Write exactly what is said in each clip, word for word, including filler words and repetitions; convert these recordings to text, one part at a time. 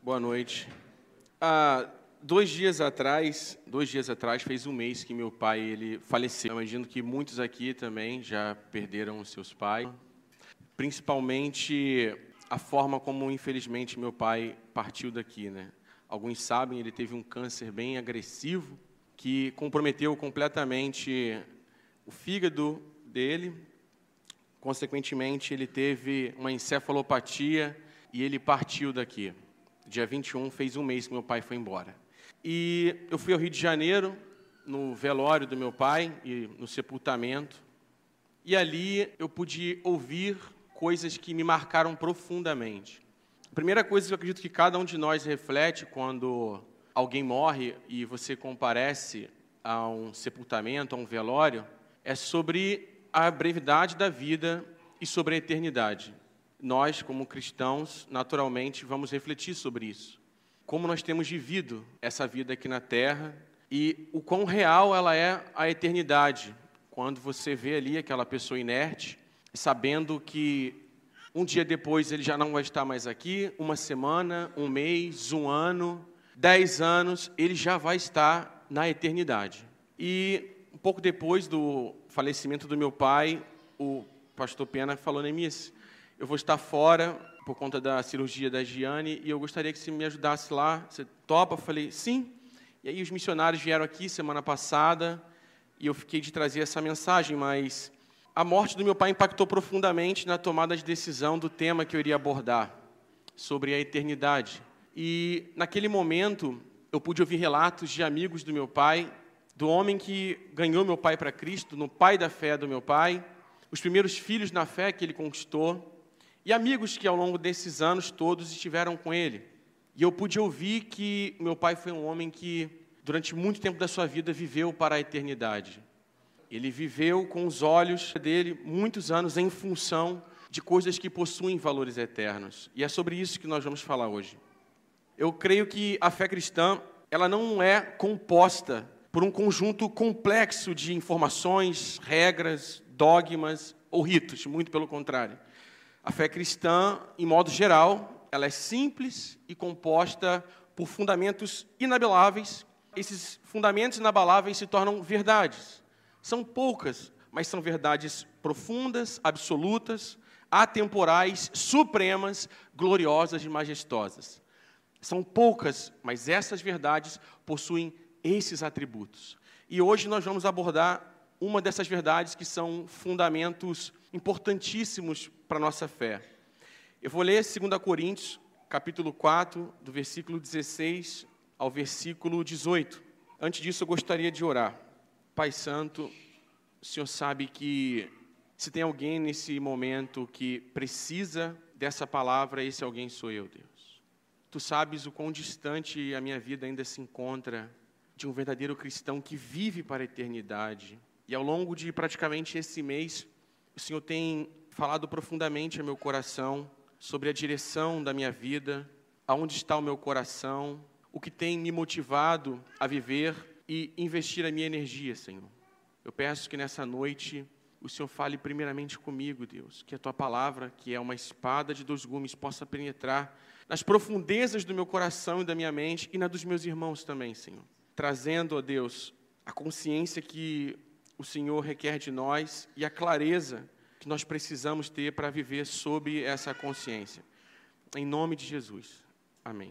Boa noite. Há dois dias atrás, dois dias atrás, fez um mês que meu pai ele faleceu. Eu imagino que muitos aqui também já perderam os seus pais. Principalmente a forma como, infelizmente, meu pai partiu daqui, né? Alguns sabem, ele teve um câncer bem agressivo que comprometeu completamente o fígado dele. Consequentemente, ele teve uma encefalopatia e ele partiu daqui. Dia vinte e um, fez um mês que meu pai foi embora. E eu fui ao Rio de Janeiro, no velório do meu pai e no sepultamento. E ali eu pude ouvir coisas que me marcaram profundamente. A primeira coisa que eu acredito que cada um de nós reflete quando alguém morre e você comparece a um sepultamento, a um velório, é sobre a brevidade da vida e sobre a eternidade. Nós, como cristãos, naturalmente, vamos refletir sobre isso. Como nós temos vivido essa vida aqui na Terra e o quão real ela é a eternidade. Quando você vê ali aquela pessoa inerte, sabendo que um dia depois ele já não vai estar mais aqui, uma semana, um mês, um ano, dez anos, ele já vai estar na eternidade. E um pouco depois do falecimento do meu pai, o pastor Pena falou, Neemias, eu vou estar fora por conta da cirurgia da Giane e eu gostaria que você me ajudasse lá. Você topa? Eu falei, sim. E aí os missionários vieram aqui semana passada e eu fiquei de trazer essa mensagem, mas a morte do meu pai impactou profundamente na tomada de decisão do tema que eu iria abordar, sobre a eternidade. E naquele momento eu pude ouvir relatos de amigos do meu pai, do homem que ganhou meu pai para Cristo, no pai da fé do meu pai, os primeiros filhos na fé que ele conquistou, e amigos que, ao longo desses anos todos, estiveram com ele. E eu pude ouvir que meu pai foi um homem que, durante muito tempo da sua vida, viveu para a eternidade. Ele viveu com os olhos dele muitos anos em função de coisas que possuem valores eternos. E é sobre isso que nós vamos falar hoje. Eu creio que a fé cristã ela não é composta por um conjunto complexo de informações, regras, dogmas ou ritos, muito pelo contrário. A fé cristã, em modo geral, ela é simples e composta por fundamentos inabaláveis. Esses fundamentos inabaláveis se tornam verdades. São poucas, mas são verdades profundas, absolutas, atemporais, supremas, gloriosas e majestosas. São poucas, mas essas verdades possuem esses atributos. E hoje nós vamos abordar uma dessas verdades que são fundamentos importantíssimos para a nossa fé. Eu vou ler dois Coríntios, capítulo quatro, do versículo dezesseis ao versículo dezoito. Antes disso, eu gostaria de orar. Pai Santo, o Senhor sabe que se tem alguém nesse momento que precisa dessa palavra, esse alguém sou eu, Deus. Tu sabes o quão distante a minha vida ainda se encontra de um verdadeiro cristão que vive para a eternidade. E ao longo de praticamente esse mês, o Senhor tem falado profundamente ao meu coração sobre a direção da minha vida, aonde está o meu coração, o que tem me motivado a viver e investir a minha energia, Senhor. Eu peço que nessa noite o Senhor fale primeiramente comigo, Deus, que a Tua palavra, que é uma espada de dois gumes, possa penetrar nas profundezas do meu coração e da minha mente e na dos meus irmãos também, Senhor. Trazendo, ó Deus, a consciência que o Senhor requer de nós e a clareza que nós precisamos ter para viver sob essa consciência. Em nome de Jesus. Amém.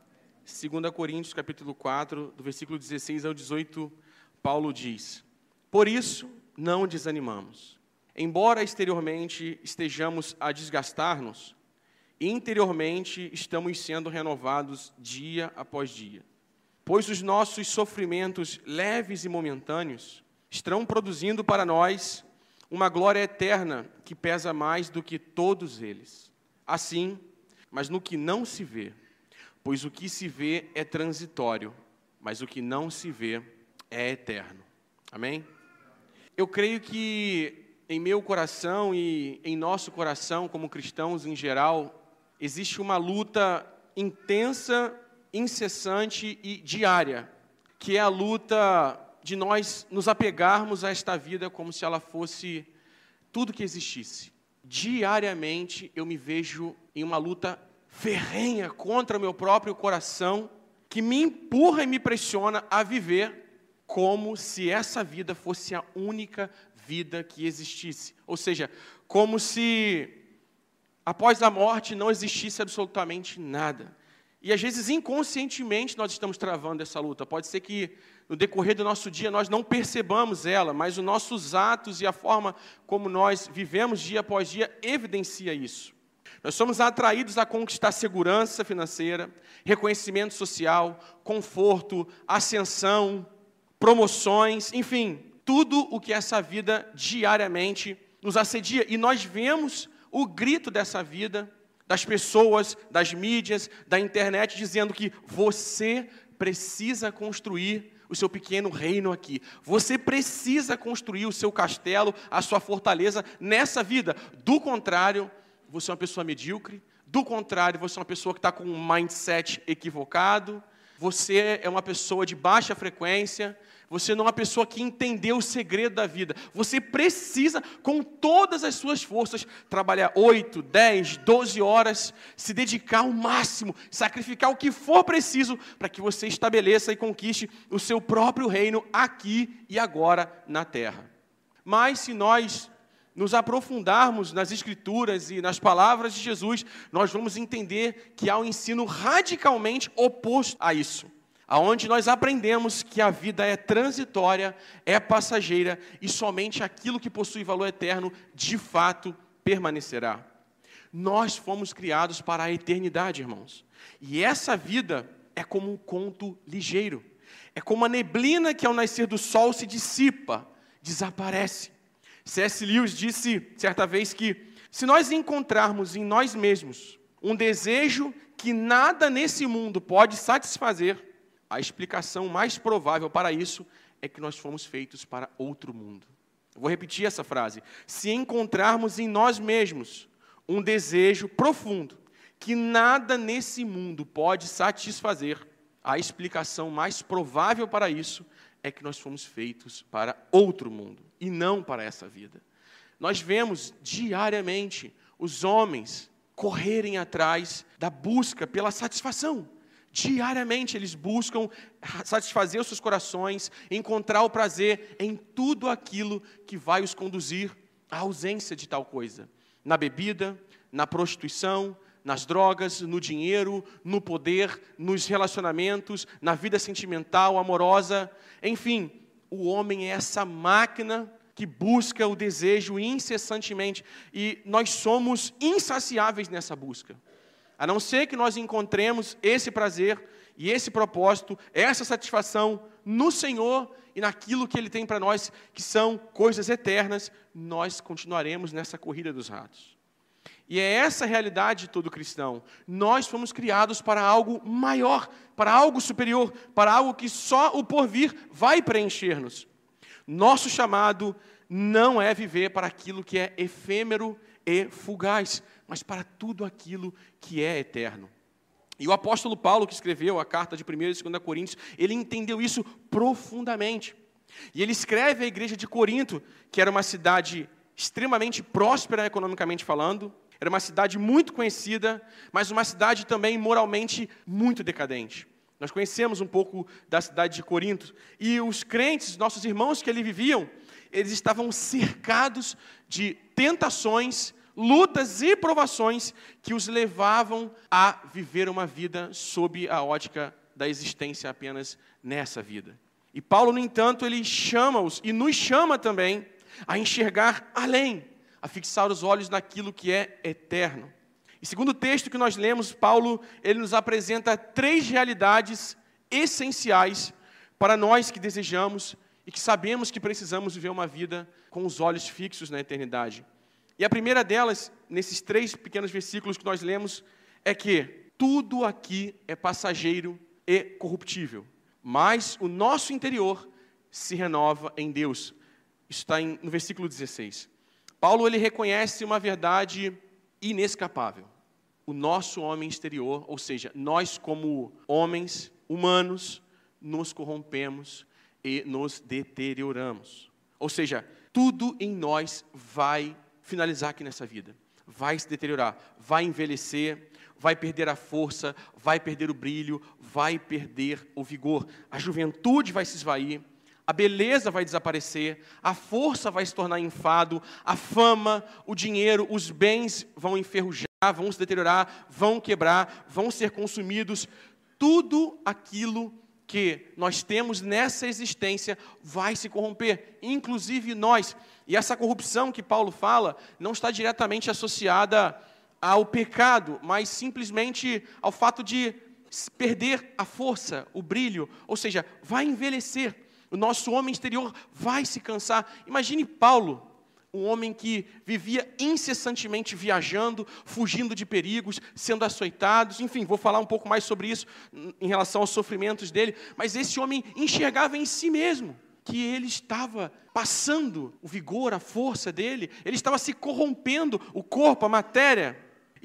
dois Coríntios, capítulo quatro, do versículo dezesseis ao dezoito, Paulo diz, por isso, não desanimamos. Embora exteriormente estejamos a desgastar-nos, interiormente estamos sendo renovados dia após dia. Pois os nossos sofrimentos leves e momentâneos estão produzindo para nós uma glória eterna que pesa mais do que todos eles. Assim, mas no que não se vê, pois o que se vê é transitório, mas o que não se vê é eterno. Amém? Eu creio que em meu coração e em nosso coração, como cristãos em geral, existe uma luta intensa, incessante e diária, que é a luta de nós nos apegarmos a esta vida como se ela fosse tudo que existisse. Diariamente eu me vejo em uma luta ferrenha contra o meu próprio coração, que me empurra e me pressiona a viver como se essa vida fosse a única vida que existisse. Ou seja, como se após a morte não existisse absolutamente nada. E às vezes inconscientemente nós estamos travando essa luta. Pode ser que no decorrer do nosso dia nós não percebamos ela, mas os nossos atos e a forma como nós vivemos dia após dia evidencia isso. Nós somos atraídos a conquistar segurança financeira, reconhecimento social, conforto, ascensão, promoções, enfim, tudo o que essa vida diariamente nos assedia. E nós vemos o grito dessa vida, das pessoas, das mídias, da internet, dizendo que você precisa construir o seu pequeno reino aqui. Você precisa construir o seu castelo, a sua fortaleza nessa vida. Do contrário, você é uma pessoa medíocre. Do contrário, você é uma pessoa que está com um mindset equivocado. Você é uma pessoa de baixa frequência. Você não é uma pessoa que entendeu o segredo da vida. Você precisa, com todas as suas forças, trabalhar oito, dez, doze horas, se dedicar ao máximo, sacrificar o que for preciso para que você estabeleça e conquiste o seu próprio reino aqui e agora na terra. Mas se nós nos aprofundarmos nas Escrituras e nas palavras de Jesus, nós vamos entender que há um ensino radicalmente oposto a isso. Aonde nós aprendemos que a vida é transitória, é passageira e somente aquilo que possui valor eterno, de fato, permanecerá. Nós fomos criados para a eternidade, irmãos. E essa vida é como um conto ligeiro. É como a neblina que ao nascer do sol se dissipa, desaparece. C S Lewis disse certa vez que se nós encontrarmos em nós mesmos um desejo que nada nesse mundo pode satisfazer, a explicação mais provável para isso é que nós fomos feitos para outro mundo. Eu vou repetir essa frase. Se encontrarmos em nós mesmos um desejo profundo que nada nesse mundo pode satisfazer, a explicação mais provável para isso é que nós fomos feitos para outro mundo e não para essa vida. Nós vemos diariamente os homens correrem atrás da busca pela satisfação. Diariamente eles buscam satisfazer os seus corações, encontrar o prazer em tudo aquilo que vai os conduzir à ausência de tal coisa. Na bebida, na prostituição, nas drogas, no dinheiro, no poder, nos relacionamentos, na vida sentimental, amorosa. Enfim, o homem é essa máquina que busca o desejo incessantemente e nós somos insaciáveis nessa busca. A não ser que nós encontremos esse prazer e esse propósito, essa satisfação no Senhor e naquilo que Ele tem para nós, que são coisas eternas, nós continuaremos nessa corrida dos ratos. E é essa a realidade de todo cristão. Nós fomos criados para algo maior, para algo superior, para algo que só o porvir vai preencher-nos. Nosso chamado não é viver para aquilo que é efêmero e fugaz, mas para tudo aquilo que é eterno. E o apóstolo Paulo, que escreveu a carta de primeira e segunda Coríntios, ele entendeu isso profundamente. E ele escreve à igreja de Corinto, que era uma cidade extremamente próspera economicamente falando, era uma cidade muito conhecida, mas uma cidade também moralmente muito decadente. Nós conhecemos um pouco da cidade de Corinto, e os crentes, nossos irmãos que ali viviam, eles estavam cercados de tentações, lutas e provações que os levavam a viver uma vida sob a ótica da existência apenas nessa vida. E Paulo, no entanto, ele chama-os e nos chama também a enxergar além, a fixar os olhos naquilo que é eterno. E segundo o texto que nós lemos, Paulo, ele nos apresenta três realidades essenciais para nós que desejamos e que sabemos que precisamos viver uma vida com os olhos fixos na eternidade. E a primeira delas, nesses três pequenos versículos que nós lemos, é que tudo aqui é passageiro e corruptível, mas o nosso interior se renova em Deus. Isso está em, no versículo dezesseis. Paulo ele reconhece uma verdade inescapável. O nosso homem exterior, ou seja, nós como homens humanos, nos corrompemos e nos deterioramos. Ou seja, tudo em nós vai finalizar aqui nessa vida. Vai se deteriorar, vai envelhecer, vai perder a força, vai perder o brilho, vai perder o vigor. A juventude vai se esvair, a beleza vai desaparecer, a força vai se tornar enfado, a fama, o dinheiro, os bens vão enferrujar, vão se deteriorar, vão quebrar, vão ser consumidos. Tudo aquilo que nós temos nessa existência vai se corromper, inclusive nós. E essa corrupção que Paulo fala não está diretamente associada ao pecado, mas simplesmente ao fato de perder a força, o brilho, ou seja, vai envelhecer. O nosso homem exterior vai se cansar. Imagine Paulo, um homem que vivia incessantemente viajando, fugindo de perigos, sendo açoitados. Enfim, vou falar um pouco mais sobre isso em relação aos sofrimentos dele. Mas esse homem enxergava em si mesmo que ele estava passando o vigor, a força dele. Ele estava se corrompendo, o corpo, a matéria.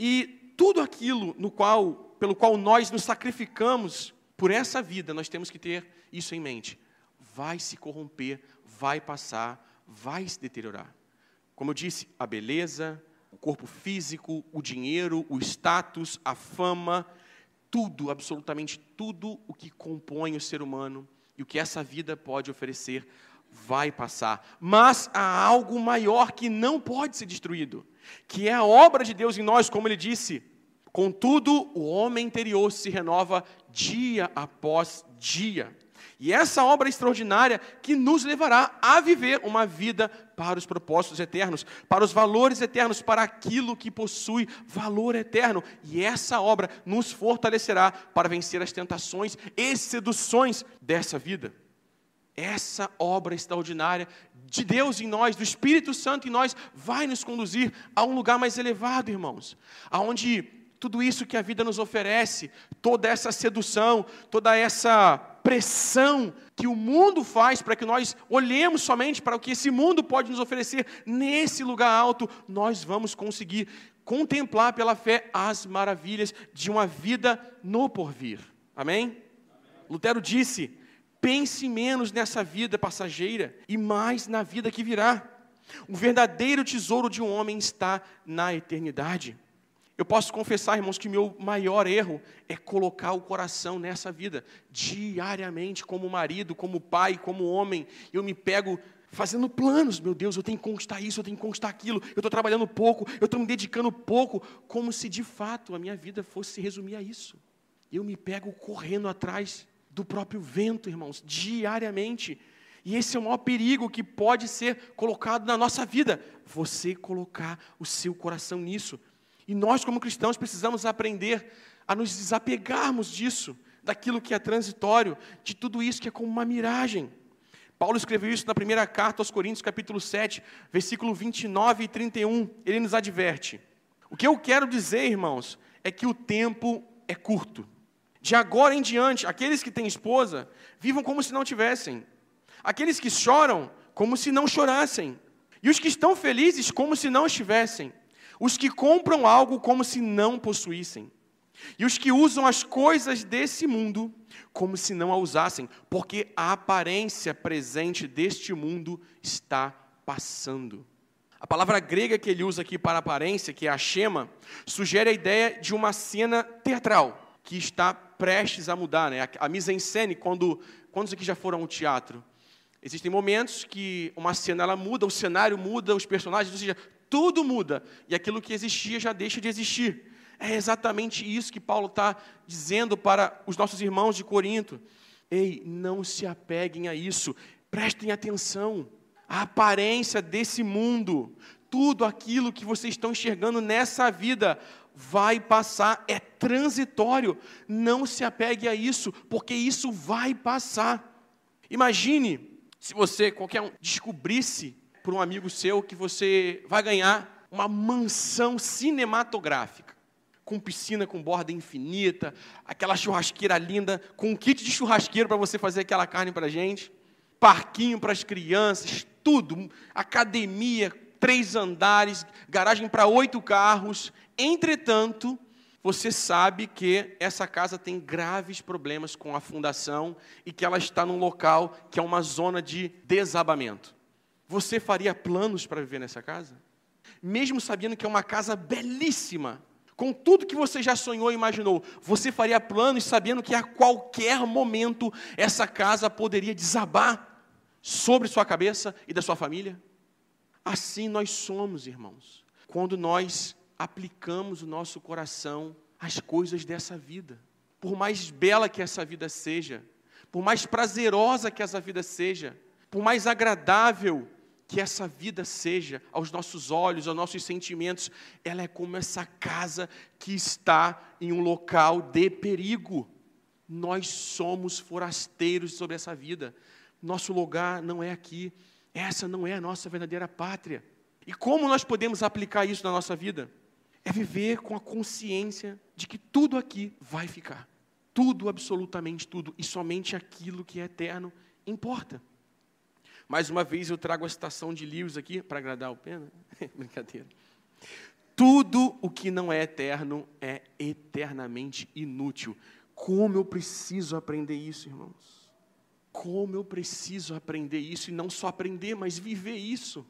E tudo aquilo no qual, pelo qual nós nos sacrificamos por essa vida, nós temos que ter isso em mente. Vai se corromper, vai passar, vai se deteriorar. Como eu disse, a beleza, o corpo físico, o dinheiro, o status, a fama, tudo, absolutamente tudo o que compõe o ser humano e o que essa vida pode oferecer, vai passar. Mas há algo maior que não pode ser destruído, que é a obra de Deus em nós, como ele disse. Contudo, o homem interior se renova dia após dia. E essa obra extraordinária que nos levará a viver uma vida para os propósitos eternos, para os valores eternos, para aquilo que possui valor eterno. E essa obra nos fortalecerá para vencer as tentações e seduções dessa vida. Essa obra extraordinária de Deus em nós, do Espírito Santo em nós, vai nos conduzir a um lugar mais elevado, irmãos, aonde tudo isso que a vida nos oferece, toda essa sedução, toda essa pressão que o mundo faz para que nós olhemos somente para o que esse mundo pode nos oferecer, nesse lugar alto, nós vamos conseguir contemplar pela fé as maravilhas de uma vida no porvir. Amém? Amém. Lutero disse: pense menos nessa vida passageira e mais na vida que virá. O verdadeiro tesouro de um homem está na eternidade. Eu posso confessar, irmãos, que meu maior erro é colocar o coração nessa vida, diariamente, como marido, como pai, como homem. Eu me pego fazendo planos, meu Deus, eu tenho que conquistar isso, eu tenho que conquistar aquilo, eu estou trabalhando pouco, eu estou me dedicando pouco, como se de fato a minha vida fosse se resumir a isso. Eu me pego correndo atrás do próprio vento, irmãos, diariamente. E esse é o maior perigo que pode ser colocado na nossa vida, você colocar o seu coração nisso. E nós, como cristãos, precisamos aprender a nos desapegarmos disso, daquilo que é transitório, de tudo isso que é como uma miragem. Paulo escreveu isso na primeira carta aos Coríntios, capítulo sete, versículo vinte e nove e trinta e um. Ele nos adverte. O que eu quero dizer, irmãos, é que o tempo é curto. De agora em diante, aqueles que têm esposa, vivam como se não tivessem. Aqueles que choram, como se não chorassem. E os que estão felizes, como se não estivessem. Os que compram algo como se não possuíssem. E os que usam as coisas desse mundo como se não a usassem, porque a aparência presente deste mundo está passando. A palavra grega que ele usa aqui para aparência, que é a schema, sugere a ideia de uma cena teatral, que está prestes a mudar, né? A mise-en-scène, quando, quantos aqui já foram ao teatro? Existem momentos que uma cena ela muda, o cenário muda, os personagens, ou seja, tudo muda, e aquilo que existia já deixa de existir. É exatamente isso que Paulo está dizendo para os nossos irmãos de Corinto. Ei, não se apeguem a isso, prestem atenção. A aparência desse mundo, tudo aquilo que vocês estão enxergando nessa vida, vai passar, é transitório. Não se apegue a isso, porque isso vai passar. Imagine se você, qualquer um, descobrisse por um amigo seu que você vai ganhar uma mansão cinematográfica, com piscina com borda infinita, aquela churrasqueira linda, com um kit de churrasqueiro para você fazer aquela carne para a gente, parquinho para as crianças, tudo, academia, três andares, garagem para oito carros. Entretanto, você sabe que essa casa tem graves problemas com a fundação e que ela está num local que é uma zona de desabamento. Você faria planos para viver nessa casa? Mesmo sabendo que é uma casa belíssima, com tudo que você já sonhou e imaginou, você faria planos sabendo que a qualquer momento essa casa poderia desabar sobre sua cabeça e da sua família? Assim nós somos, irmãos, quando nós aplicamos o nosso coração às coisas dessa vida. Por mais bela que essa vida seja, por mais prazerosa que essa vida seja, por mais agradável que essa vida seja aos nossos olhos, aos nossos sentimentos, ela é como essa casa que está em um local de perigo. Nós somos forasteiros sobre essa vida. Nosso lugar não é aqui. Essa não é a nossa verdadeira pátria. E como nós podemos aplicar isso na nossa vida? É viver com a consciência de que tudo aqui vai ficar. Tudo, absolutamente tudo. E somente aquilo que é eterno importa. Mais uma vez eu trago a citação de Lewis aqui, para agradar o Pena. Brincadeira. Tudo o que não é eterno é eternamente inútil. Como eu preciso aprender isso, irmãos? Como eu preciso aprender isso, e não só aprender, mas viver isso.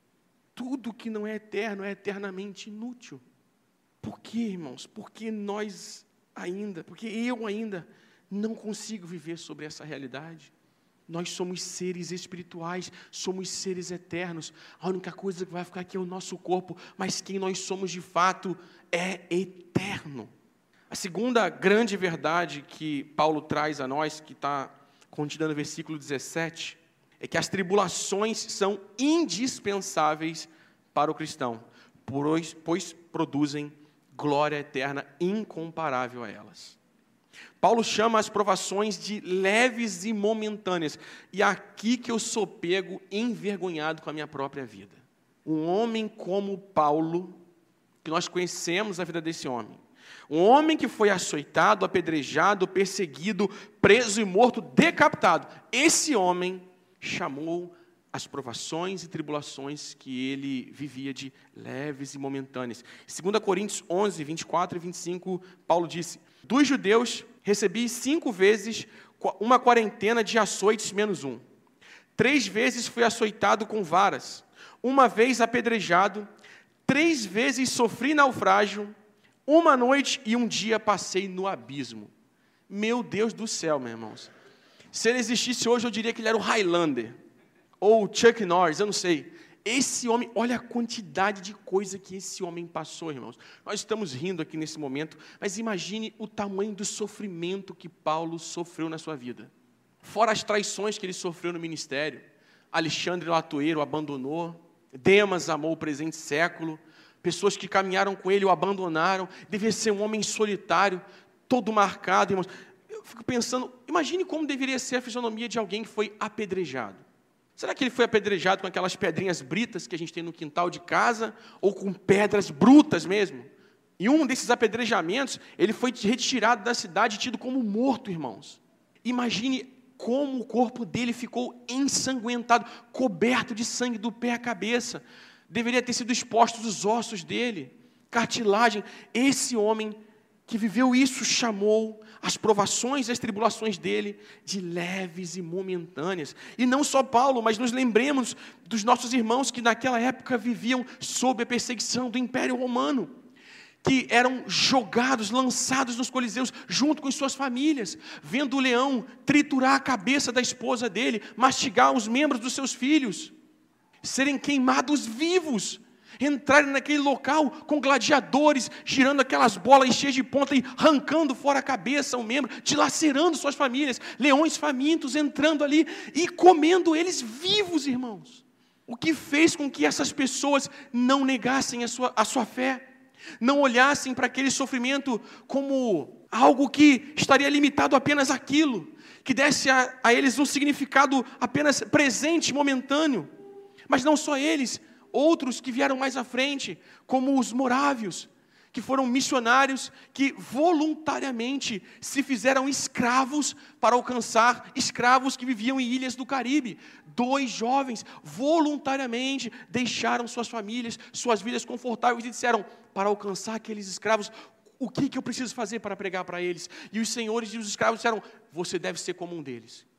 Tudo que não é eterno é eternamente inútil. Por quê, irmãos? Porque nós ainda, porque eu ainda não consigo viver sobre essa realidade. Nós somos seres espirituais, somos seres eternos. A única coisa que vai ficar aqui é o nosso corpo, mas quem nós somos de fato é eterno. A segunda grande verdade que Paulo traz a nós, que está contida no versículo dezessete, é que as tribulações são indispensáveis para o cristão, pois, pois produzem glória eterna incomparável a elas. Paulo chama as provações de leves e momentâneas. E é aqui que eu sou pego envergonhado com a minha própria vida. Um homem como Paulo, que nós conhecemos a vida desse homem. Um homem que foi açoitado, apedrejado, perseguido, preso e morto, decapitado. Esse homem chamou as provações e tribulações que ele vivia de leves e momentâneas. Segunda Coríntios onze, vinte e quatro e vinte e cinco, Paulo disse: dos judeus recebi cinco vezes uma quarentena de açoites menos um. Três vezes fui açoitado com varas. Uma vez apedrejado. Três vezes sofri naufrágio. Uma noite e um dia passei no abismo. Meu Deus do céu, meus irmãos. Se ele existisse hoje, eu diria que ele era o Highlander. Ou Chuck Norris, eu não sei. Esse homem, olha a quantidade de coisa que esse homem passou, irmãos. Nós estamos rindo aqui nesse momento, mas imagine o tamanho do sofrimento que Paulo sofreu na sua vida. Fora as traições que ele sofreu no ministério. Alexandre Latoeiro o abandonou. Demas amou o presente século. Pessoas que caminharam com ele o abandonaram. Devia ser um homem solitário, todo marcado, irmãos. Eu fico pensando, imagine como deveria ser a fisionomia de alguém que foi apedrejado. Será que ele foi apedrejado com aquelas pedrinhas britas que a gente tem no quintal de casa, ou com pedras brutas mesmo? E um desses apedrejamentos, ele foi retirado da cidade e tido como morto, irmãos. Imagine como o corpo dele ficou ensanguentado, coberto de sangue do pé à cabeça. Deveria ter sido expostos os ossos dele, cartilagem. Esse homem que viveu isso chamou as provações e as tribulações dele de leves e momentâneas. E não só Paulo, mas nos lembremos dos nossos irmãos que naquela época viviam sob a perseguição do Império Romano, que eram jogados, lançados nos coliseus junto com suas famílias, vendo o leão triturar a cabeça da esposa dele, mastigar os membros dos seus filhos, serem queimados vivos, entrarem naquele local com gladiadores, girando aquelas bolas cheias de ponta e arrancando fora a cabeça, o membro, dilacerando suas famílias, leões famintos entrando ali e comendo eles vivos, irmãos. O que fez com que essas pessoas não negassem a sua, a sua fé, não olhassem para aquele sofrimento como algo que estaria limitado apenas àquilo, que desse a, a eles um significado apenas presente, momentâneo. Mas não só eles, outros que vieram mais à frente, como os morávios, que foram missionários que voluntariamente se fizeram escravos para alcançar escravos que viviam em ilhas do Caribe. Dois jovens voluntariamente deixaram suas famílias, suas vidas confortáveis e disseram, para alcançar aqueles escravos, o que, que eu preciso fazer para pregar para eles? E os senhores e os escravos disseram, você deve ser como um deles.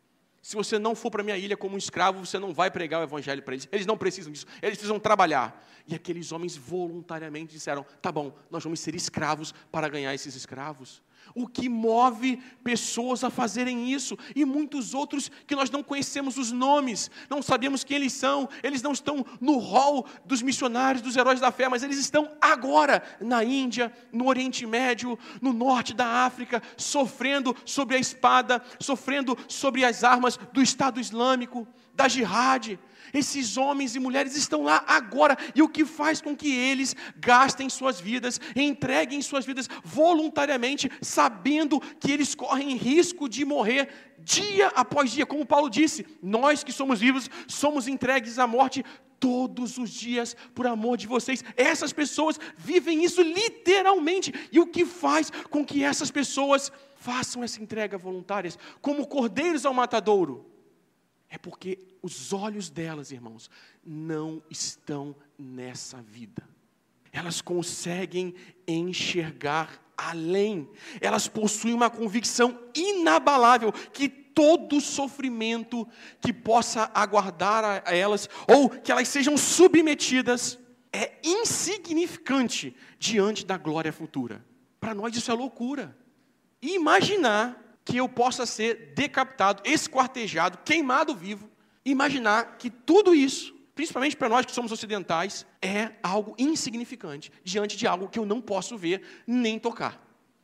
Se você não for para a minha ilha como um escravo, você não vai pregar o evangelho para eles. Eles não precisam disso, eles precisam trabalhar. E aqueles homens voluntariamente disseram, tá bom, nós vamos ser escravos para ganhar esses escravos. O que move pessoas a fazerem isso, e muitos outros que nós não conhecemos os nomes, não sabemos quem eles são, eles não estão no hall dos missionários, dos heróis da fé, mas eles estão agora na Índia, no Oriente Médio, no norte da África, sofrendo sobre a espada, sofrendo sobre as armas do Estado Islâmico, da jihad. Esses homens e mulheres estão lá agora, e o que faz com que eles gastem suas vidas, entreguem suas vidas voluntariamente, sabendo que eles correm risco de morrer dia após dia, como Paulo disse, nós que somos vivos, somos entregues à morte todos os dias, por amor de vocês. Essas pessoas vivem isso literalmente, e o que faz com que essas pessoas façam essa entrega voluntária, como cordeiros ao matadouro? É porque os olhos delas, irmãos, não estão nessa vida. Elas conseguem enxergar além. Elas possuem uma convicção inabalável que todo sofrimento que possa aguardar a elas, ou que elas sejam submetidas, é insignificante diante da glória futura. Para nós isso é loucura. E imaginar que eu possa ser decapitado, esquartejado, queimado vivo, imaginar que tudo isso, principalmente para nós que somos ocidentais, é algo insignificante, diante de algo que eu não posso ver, nem tocar.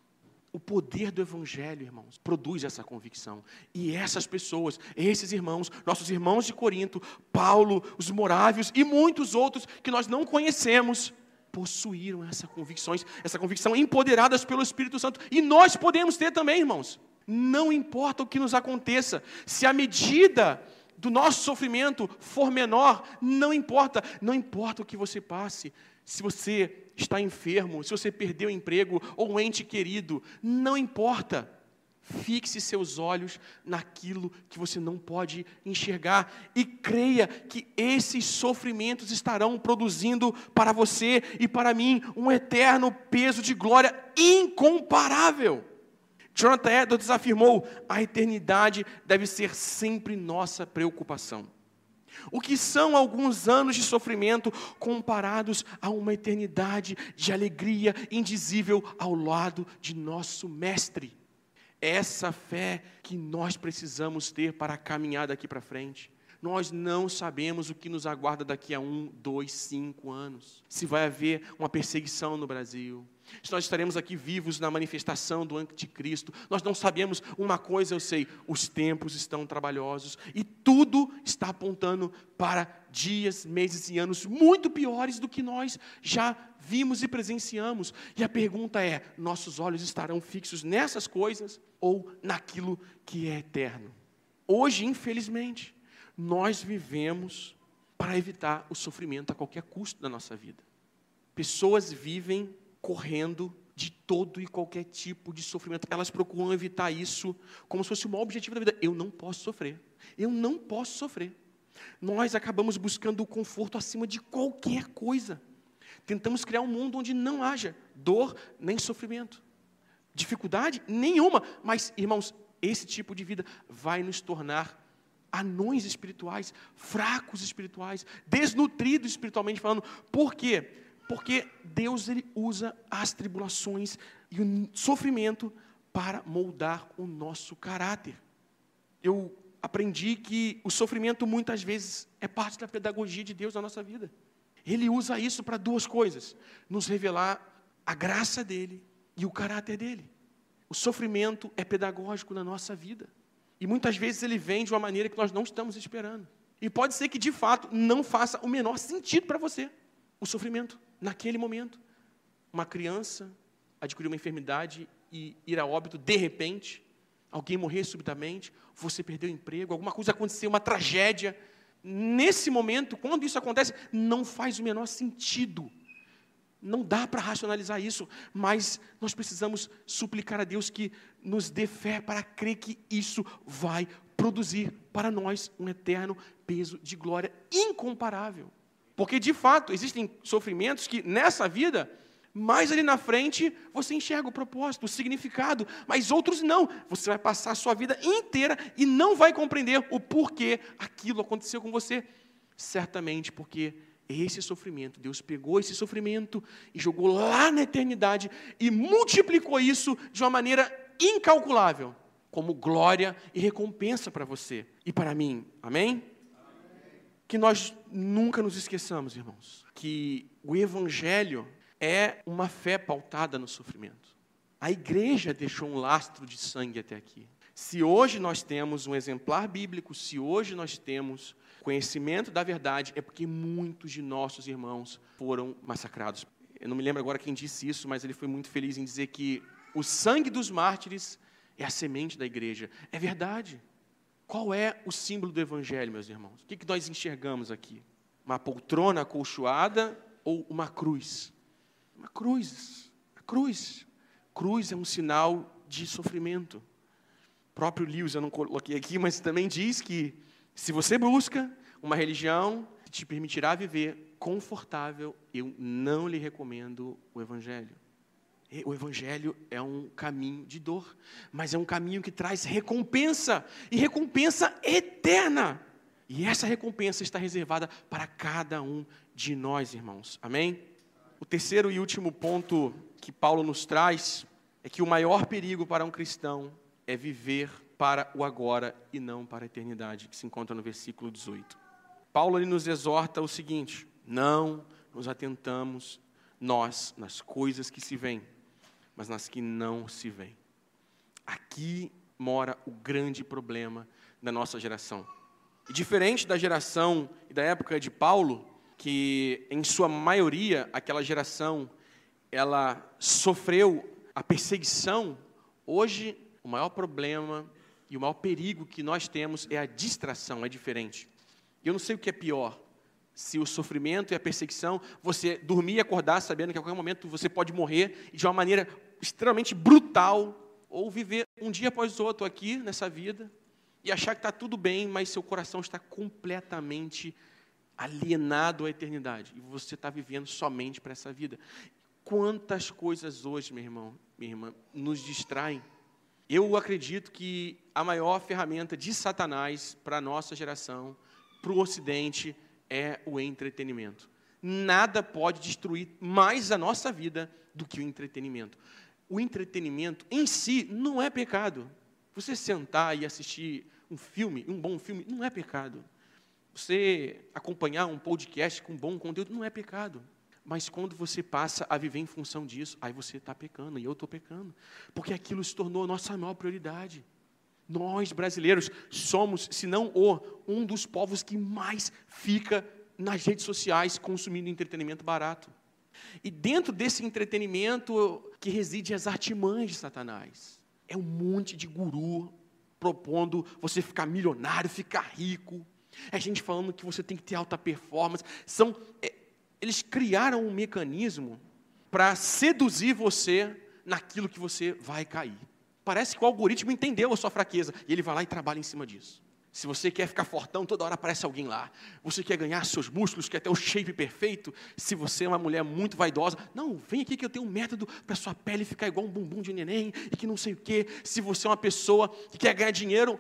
O poder do Evangelho, irmãos, produz essa convicção. E essas pessoas, esses irmãos, nossos irmãos de Corinto, Paulo, os morávios e muitos outros que nós não conhecemos, possuíram essa convicção, essa convicção empoderadas pelo Espírito Santo. E nós podemos ter também, irmãos. Não importa o que nos aconteça, se a medida do nosso sofrimento for menor, não importa, não importa o que você passe, se você está enfermo, se você perdeu o emprego ou um ente querido, não importa, fixe seus olhos naquilo que você não pode enxergar e creia que esses sofrimentos estarão produzindo para você e para mim um eterno peso de glória incomparável. Jonathan Edwards afirmou, a eternidade deve ser sempre nossa preocupação. O que são alguns anos de sofrimento comparados a uma eternidade de alegria indizível ao lado de nosso Mestre? Essa fé que nós precisamos ter para caminhar daqui para frente. Nós não sabemos o que nos aguarda daqui a um, dois, cinco anos. Se vai haver uma perseguição no Brasil. Se nós estaremos aqui vivos na manifestação do anticristo. Nós não sabemos uma coisa, eu sei. Os tempos estão trabalhosos. E tudo está apontando para dias, meses e anos muito piores do que nós já vimos e presenciamos. E a pergunta é, nossos olhos estarão fixos nessas coisas ou naquilo que é eterno? Hoje, infelizmente, nós vivemos para evitar o sofrimento a qualquer custo da nossa vida. Pessoas vivem correndo de todo e qualquer tipo de sofrimento. Elas procuram evitar isso como se fosse o maior objetivo da vida. Eu não posso sofrer. Eu não posso sofrer. Nós acabamos buscando o conforto acima de qualquer coisa. Tentamos criar um mundo onde não haja dor nem sofrimento. Dificuldade nenhuma. Mas, irmãos, esse tipo de vida vai nos tornar anões espirituais, fracos espirituais, desnutridos espiritualmente falando. Por quê? Porque Deus ele usa as tribulações e o sofrimento para moldar o nosso caráter. Eu aprendi que o sofrimento muitas vezes é parte da pedagogia de Deus na nossa vida. Ele usa isso para duas coisas: nos revelar a graça dele e o caráter dele. O sofrimento é pedagógico na nossa vida. E muitas vezes ele vem de uma maneira que nós não estamos esperando. E pode ser que, de fato, não faça o menor sentido para você. O sofrimento, naquele momento. Uma criança adquirir uma enfermidade e ir a óbito de repente. Alguém morrer subitamente. Você perder o emprego. Alguma coisa acontecer, uma tragédia. Nesse momento, quando isso acontece, não faz o menor sentido. Não dá para racionalizar isso, mas nós precisamos suplicar a Deus que nos dê fé para crer que isso vai produzir para nós um eterno peso de glória incomparável. Porque, de fato, existem sofrimentos que nessa vida mais ali na frente você enxerga o propósito, o significado, mas outros não. Você vai passar a sua vida inteira e não vai compreender o porquê aquilo aconteceu com você. Certamente porque esse sofrimento, Deus pegou esse sofrimento e jogou lá na eternidade e multiplicou isso de uma maneira incalculável, como glória e recompensa para você e para mim. Amém? Que nós nunca nos esqueçamos, irmãos, que o Evangelho é uma fé pautada no sofrimento. A igreja deixou um lastro de sangue até aqui. Se hoje nós temos um exemplar bíblico, se hoje nós temos conhecimento da verdade, é porque muitos de nossos irmãos foram massacrados. Eu não me lembro agora quem disse isso, mas ele foi muito feliz em dizer que o sangue dos mártires é a semente da igreja. É verdade. Qual é o símbolo do Evangelho, meus irmãos? O que nós enxergamos aqui? Uma poltrona acolchoada ou uma cruz? Uma cruz. A cruz. Cruz é um sinal de sofrimento. O próprio Lewis, eu não coloquei aqui, mas também diz que se você busca uma religião que te permitirá viver confortável, eu não lhe recomendo o Evangelho. O Evangelho é um caminho de dor, mas é um caminho que traz recompensa, e recompensa eterna. E essa recompensa está reservada para cada um de nós, irmãos. Amém? O terceiro e último ponto que Paulo nos traz é que o maior perigo para um cristão é viver para o agora e não para a eternidade, que se encontra no versículo dezoito. Paulo ele nos exorta o seguinte: não nos atentamos nós nas coisas que se veem, mas nas que não se veem. Aqui mora o grande problema da nossa geração. E diferente da geração e da época de Paulo, que em sua maioria aquela geração ela sofreu a perseguição, hoje o maior problema e o maior perigo que nós temos é a distração, é diferente. Eu não sei o que é pior, se o sofrimento e a perseguição, você dormir e acordar sabendo que a qualquer momento você pode morrer de uma maneira extremamente brutal, ou viver um dia após o outro aqui nessa vida e achar que está tudo bem, mas seu coração está completamente alienado à eternidade e você está vivendo somente para essa vida. Quantas coisas hoje, meu irmão, minha irmã, nos distraem. Eu acredito que a maior ferramenta de Satanás para a nossa geração, para o Ocidente, é o entretenimento. Nada pode destruir mais a nossa vida do que o entretenimento. O entretenimento em si não é pecado. Você sentar e assistir um filme, um bom filme, não é pecado. Você acompanhar um podcast com bom conteúdo, não é pecado. Mas quando você passa a viver em função disso, aí você está pecando, e eu estou pecando. Porque aquilo se tornou a nossa maior prioridade. Nós, brasileiros, somos, se não o, um dos povos que mais fica nas redes sociais consumindo entretenimento barato. E dentro desse entretenimento que reside as artimanhas de Satanás. É um monte de guru propondo você ficar milionário, ficar rico. É gente falando que você tem que ter alta performance. São, é, eles criaram um mecanismo para seduzir você naquilo que você vai cair. Parece que o algoritmo entendeu a sua fraqueza e ele vai lá e trabalha em cima disso. Se você quer ficar fortão, toda hora aparece alguém lá. Você quer ganhar seus músculos, quer ter o shape perfeito. Se você é uma mulher muito vaidosa, não, vem aqui que eu tenho um método para sua pele ficar igual um bumbum de neném e que não sei o quê. Se você é uma pessoa que quer ganhar dinheiro,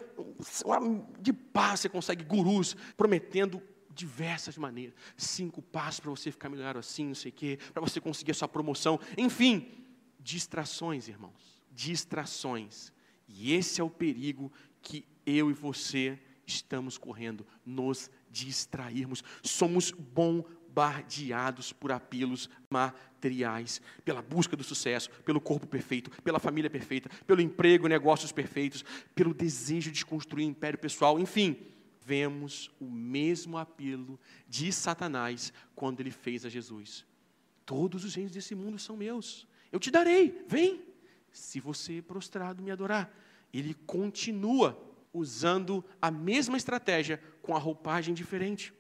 de paz você consegue gurus prometendo diversas maneiras. Cinco passos para você ficar milionário assim, não sei o quê, para você conseguir a sua promoção. Enfim, distrações, irmãos. Distrações. E esse é o perigo que eu e você estamos correndo, nos distrairmos. Somos bombardeados por apelos materiais, pela busca do sucesso, pelo corpo perfeito, pela família perfeita, pelo emprego, negócios perfeitos, pelo desejo de construir um império pessoal. Enfim, vemos o mesmo apelo de Satanás quando ele fez a Jesus. Todos os reinos desse mundo são meus. Eu te darei, vem, se você prostrado me adorar. Ele continua usando a mesma estratégia com a roupagem diferente.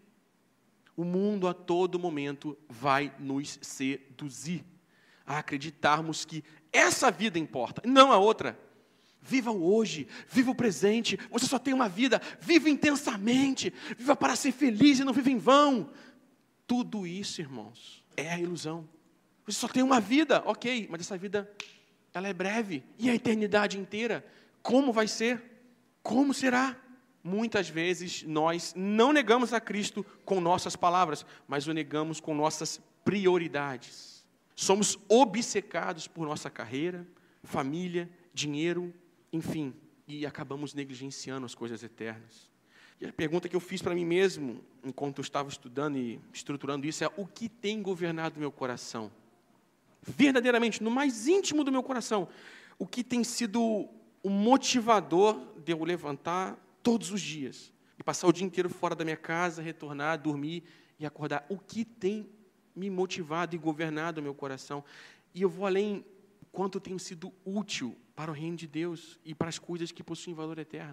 O mundo a todo momento vai nos seduzir a acreditarmos que essa vida importa, não a outra. Viva o hoje, viva o presente, você só tem uma vida, viva intensamente, viva para ser feliz e não viva em vão. Tudo isso, irmãos, é a ilusão. Você só tem uma vida, ok, mas essa vida, ela é breve. E a eternidade inteira? Como vai ser? Como será? Muitas vezes nós não negamos a Cristo com nossas palavras, mas o negamos com nossas prioridades. Somos obcecados por nossa carreira, família, dinheiro, enfim, e acabamos negligenciando as coisas eternas. E a pergunta que eu fiz para mim mesmo, enquanto eu estava estudando e estruturando isso, é: o que tem governado meu coração? Verdadeiramente, no mais íntimo do meu coração, o que tem sido o motivador de eu levantar todos os dias, e passar o dia inteiro fora da minha casa, retornar, dormir e acordar? O que tem me motivado e governado o meu coração? E eu vou além, quanto eu tenho sido útil para o reino de Deus e para as coisas que possuem valor eterno.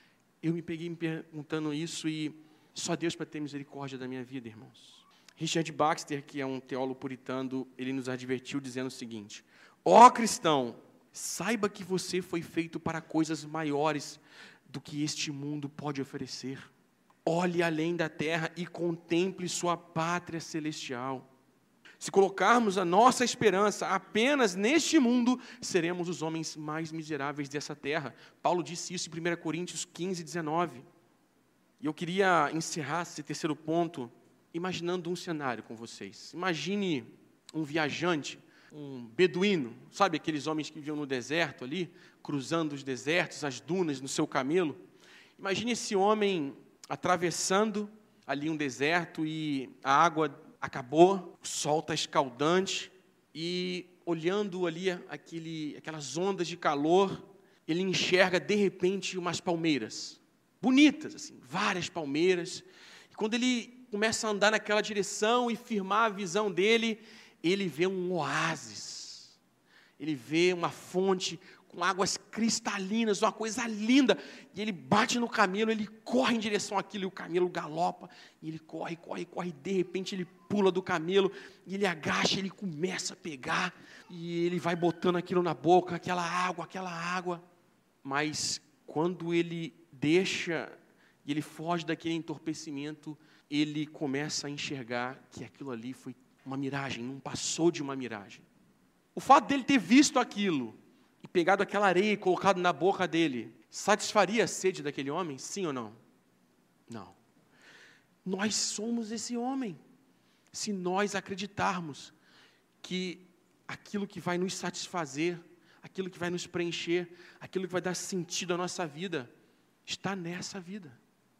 Eu me peguei me perguntando isso, e só Deus para ter misericórdia da minha vida, irmãos. Richard Baxter, que é um teólogo puritano, ele nos advertiu dizendo o seguinte: ó cristão, saiba que você foi feito para coisas maiores do que este mundo pode oferecer. Olhe além da terra e contemple sua pátria celestial. Se colocarmos a nossa esperança apenas neste mundo, seremos os homens mais miseráveis dessa terra. Paulo disse isso em primeira Coríntios quinze, dezenove. E eu queria encerrar esse terceiro ponto imaginando um cenário com vocês. Imagine um viajante, um beduíno, sabe aqueles homens que viviam no deserto ali, cruzando os desertos, as dunas no seu camelo. Imagine esse homem atravessando ali um deserto e a água acabou, o sol está escaldante, e olhando ali aquele, aquelas ondas de calor, ele enxerga de repente umas palmeiras, bonitas, assim, várias palmeiras, e quando ele começa a andar naquela direção e firmar a visão dele, ele vê um oásis, ele vê uma fonte com águas cristalinas, uma coisa linda, e ele bate no camelo, ele corre em direção àquilo, e o camelo galopa, e ele corre, corre, corre, e de repente ele pula do camelo, e ele agacha, ele começa a pegar, e ele vai botando aquilo na boca, aquela água, aquela água, mas quando ele deixa, e ele foge daquele entorpecimento, ele começa a enxergar que aquilo ali foi uma miragem, não passou de uma miragem. O fato dele ter visto aquilo, e pegado aquela areia e colocado na boca dele, satisfaria a sede daquele homem? Sim ou não? Não. Nós somos esse homem. Se nós acreditarmos que aquilo que vai nos satisfazer, aquilo que vai nos preencher, aquilo que vai dar sentido à nossa vida, está nessa vida.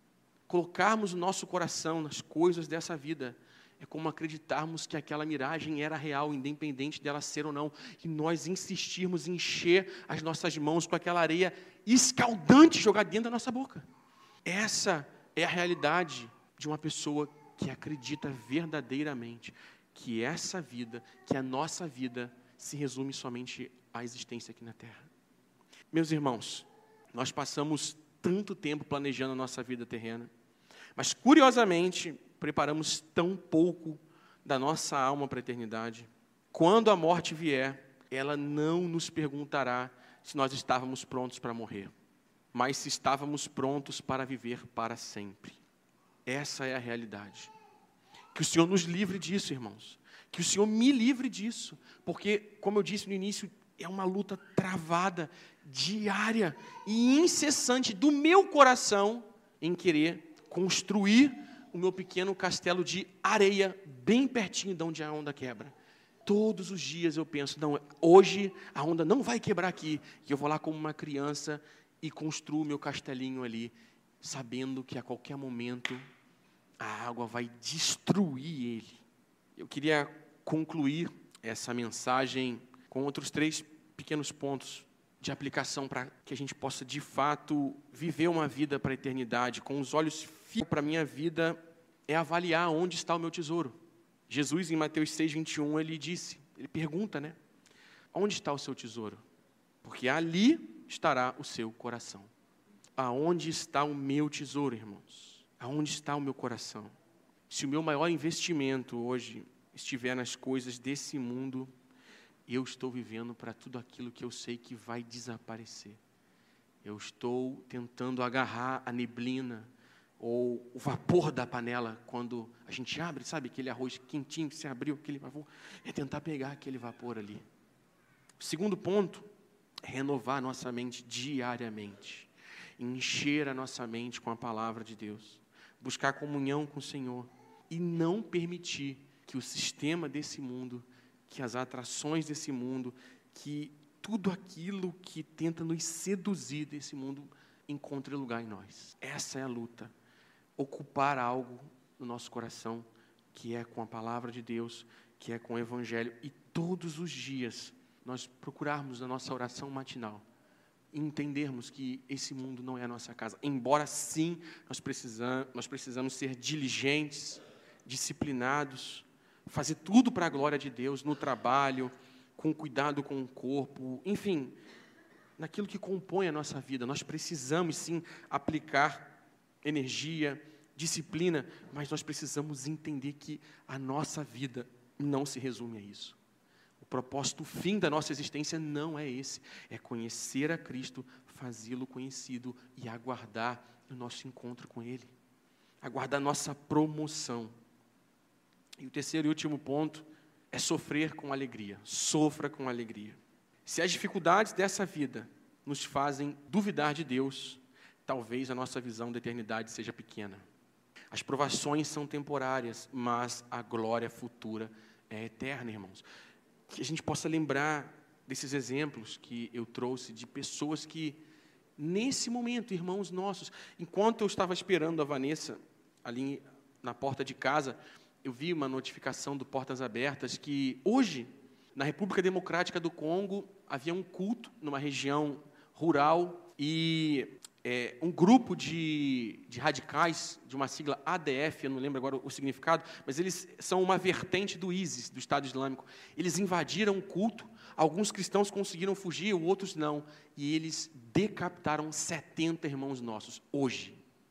Colocarmos o nosso coração nas coisas dessa vida é como acreditarmos que aquela miragem era real, independente dela ser ou não, e nós insistirmos em encher as nossas mãos com aquela areia escaldante jogada dentro da nossa boca. Essa é a realidade de uma pessoa que acredita verdadeiramente que essa vida, que a nossa vida, se resume somente à existência aqui na Terra. Meus irmãos, nós passamos tanto tempo planejando a nossa vida terrena, mas curiosamente preparamos tão pouco da nossa alma para a eternidade. Quando a morte vier, ela não nos perguntará se nós estávamos prontos para morrer, mas se estávamos prontos para viver para sempre. Essa é a realidade. Que o Senhor nos livre disso, irmãos. Que o Senhor me livre disso, porque, como eu disse no início, é uma luta travada, diária e incessante do meu coração em querer construir o meu pequeno castelo de areia bem pertinho de onde a onda quebra. Todos os dias eu penso, não, hoje a onda não vai quebrar aqui, e eu vou lá como uma criança e construo meu castelinho ali, sabendo que a qualquer momento a água vai destruir ele. Eu queria concluir essa mensagem com outros três pequenos pontos de aplicação para que a gente possa, de fato, viver uma vida para a eternidade, com os olhos fixos para a minha vida, é avaliar onde está o meu tesouro. Jesus, em Mateus seis, vinte e um, ele disse, ele pergunta, né? Onde está o seu tesouro? Porque ali estará o seu coração. Aonde está o meu tesouro, irmãos? Aonde está o meu coração? Se o meu maior investimento hoje estiver nas coisas desse mundo, eu estou vivendo para tudo aquilo que eu sei que vai desaparecer. Eu estou tentando agarrar a neblina ou o vapor da panela, quando a gente abre, sabe, aquele arroz quentinho que se abriu, aquele vapor, é tentar pegar aquele vapor ali. O segundo ponto é renovar nossa mente diariamente, encher a nossa mente com a palavra de Deus, buscar comunhão com o Senhor e não permitir que o sistema desse mundo, que as atrações desse mundo, que tudo aquilo que tenta nos seduzir desse mundo encontre lugar em nós. Essa é a luta. Ocupar algo no nosso coração, que é com a palavra de Deus, que é com o Evangelho, e todos os dias nós procurarmos na nossa oração matinal, entendermos que esse mundo não é a nossa casa, embora sim nós precisamos, nós precisamos ser diligentes, disciplinados, fazer tudo para a glória de Deus, no trabalho, com cuidado com o corpo, enfim, naquilo que compõe a nossa vida. Nós precisamos sim aplicar energia, disciplina, mas nós precisamos entender que a nossa vida não se resume a isso. O propósito, o fim da nossa existência não é esse, é conhecer a Cristo, fazê-lo conhecido e aguardar o nosso encontro com Ele, aguardar a nossa promoção. E o terceiro e último ponto é sofrer com alegria. Sofra com alegria. Se as dificuldades dessa vida nos fazem duvidar de Deus, talvez a nossa visão da eternidade seja pequena. As provações são temporárias, mas a glória futura é eterna, irmãos. Que a gente possa lembrar desses exemplos que eu trouxe, de pessoas que, nesse momento, irmãos nossos, enquanto eu estava esperando a Vanessa, ali na porta de casa, eu vi uma notificação do Portas Abertas, que hoje, na República Democrática do Congo, havia um culto numa região rural, e é, um grupo de, de radicais, de uma sigla A D F, eu não lembro agora o, o significado, mas eles são uma vertente do ISIS, do Estado Islâmico. Eles invadiram o culto, alguns cristãos conseguiram fugir, outros não, e eles decapitaram setenta irmãos nossos, hoje.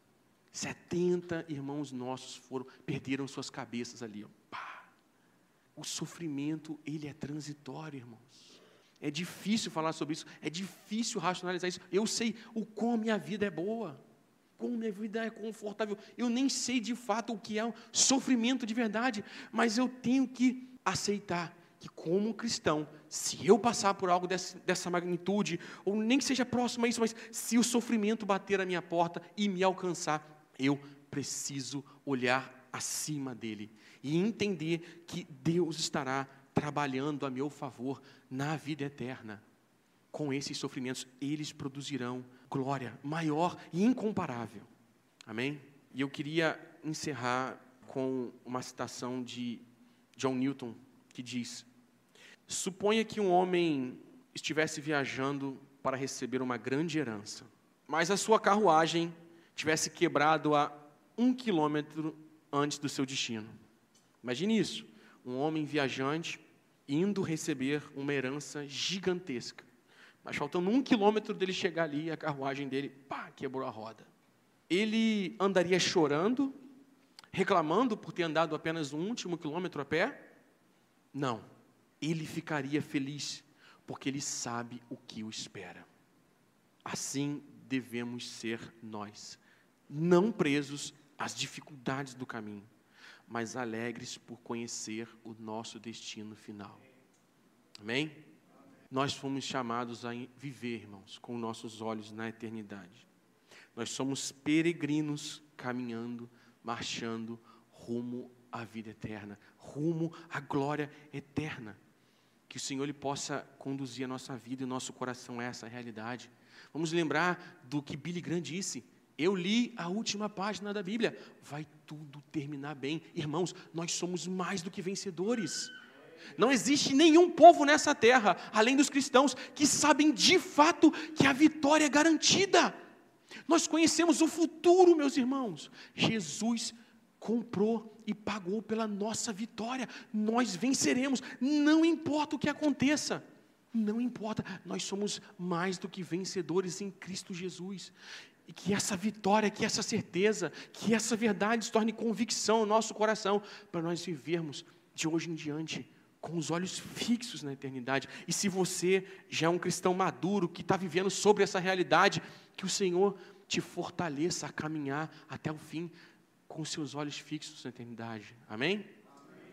setenta irmãos nossos foram, perderam suas cabeças ali. Ó. Pá. O sofrimento, ele é transitório, irmãos. É difícil falar sobre isso, é difícil racionalizar isso. Eu sei o como a minha vida é boa, como a minha vida é confortável. Eu nem sei de fato o que é o sofrimento de verdade, mas eu tenho que aceitar que, como cristão, se eu passar por algo dessa, dessa magnitude, ou nem que seja próximo a isso, mas se o sofrimento bater a minha porta e me alcançar, eu preciso olhar acima dele e entender que Deus estará trabalhando a meu favor na vida eterna. Com esses sofrimentos, eles produzirão glória maior e incomparável. Amém? E eu queria encerrar com uma citação de John Newton, que diz: suponha que um homem estivesse viajando para receber uma grande herança, mas a sua carruagem tivesse quebrado a um quilômetro antes do seu destino. Imagine isso, um homem viajante indo receber uma herança gigantesca, mas faltando um quilômetro dele chegar ali, a carruagem dele, pá, quebrou a roda. Ele andaria chorando, reclamando por ter andado apenas um último quilômetro a pé? Não, ele ficaria feliz, porque ele sabe o que o espera. Assim devemos ser nós, não presos às dificuldades do caminho, mas alegres por conhecer o nosso destino final. Amém? Nós fomos chamados a viver, irmãos, com nossos olhos na eternidade. Nós somos peregrinos caminhando, marchando rumo à vida eterna, rumo à glória eterna. Que o Senhor Ele possa conduzir a nossa vida e o nosso coração a essa realidade. Vamos lembrar do que Billy Graham disse: eu li a última página da Bíblia, vai tudo terminar bem. Irmãos, nós somos mais do que vencedores. Não existe nenhum povo nessa terra, além dos cristãos, que sabem de fato que a vitória é garantida. Nós conhecemos o futuro, meus irmãos. Jesus comprou e pagou pela nossa vitória. Nós venceremos, não importa o que aconteça. Não importa, nós somos mais do que vencedores em Cristo Jesus. E que essa vitória, que essa certeza, que essa verdade se torne convicção no nosso coração, para nós vivermos de hoje em diante com os olhos fixos na eternidade. E se você já é um cristão maduro, que está vivendo sobre essa realidade, que o Senhor te fortaleça a caminhar até o fim com seus olhos fixos na eternidade. Amém?